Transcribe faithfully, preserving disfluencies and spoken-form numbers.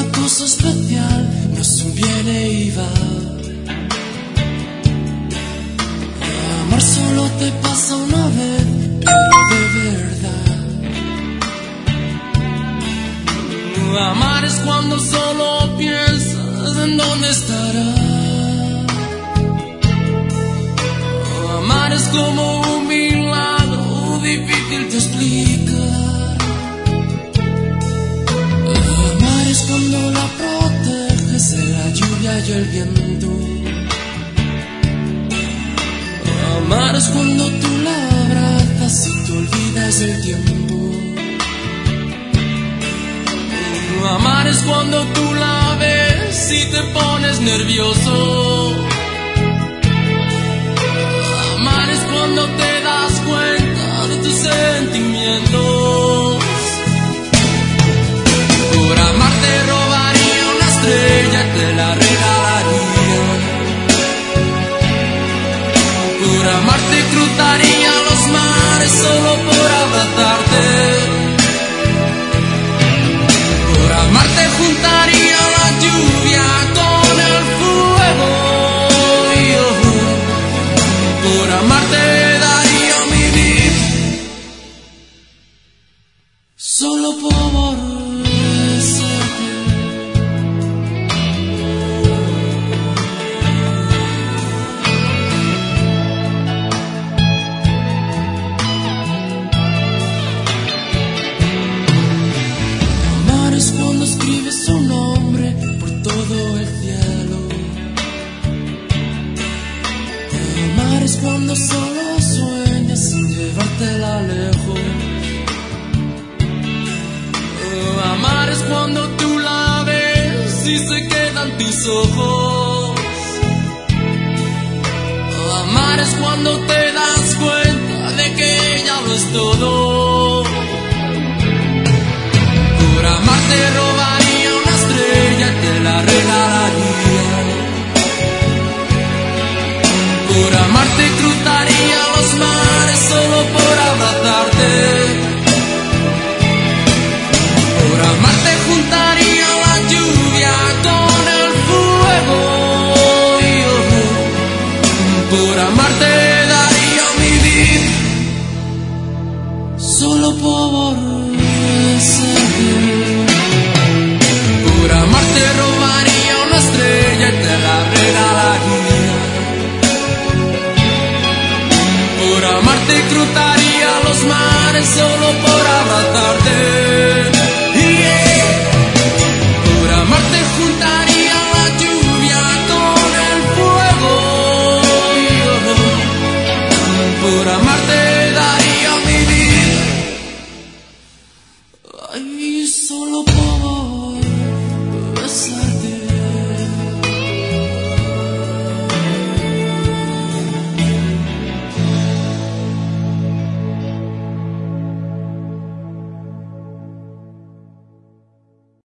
cosa especial, no es un viene y va. Amar solo te pasa una vez, pero de verdad. Amar es cuando solo piensas en dónde estará. Amar es como un milagro difícil de explicar. Amar es cuando la proteges de la lluvia y el viento. Amar es cuando tú la abrazas y te olvidas del tiempo. Amar es cuando tú la ves y te pones nervioso. Amar es cuando te das cuenta de tus sentimientos. Por amar te robaría una estrella y te la regalaría. Por amar te cruzaría los mares solo por abrazarte. Por amar te juntaría la lluvia con el fuego. Por amar te daría mi vida, solo por besarte. Amar es cuando escribes su nombre por todo el cielo. Amar es cuando solo sueñas sin llevártela lejos. Amar es cuando tú la ves y se quedan tus ojos. Amar es cuando te das cuenta de que ella lo es todo. Por amar te robaría una estrella y te la regalaría. Por amar te cruzaría los mares solo por abrazarte. Por amar te juntaría la lluvia con el fuego. Por amar te daría mi vida, solo por besarte. Por amar te robaría una estrella y te la regalaría. Por amar te cruzaría los mares solo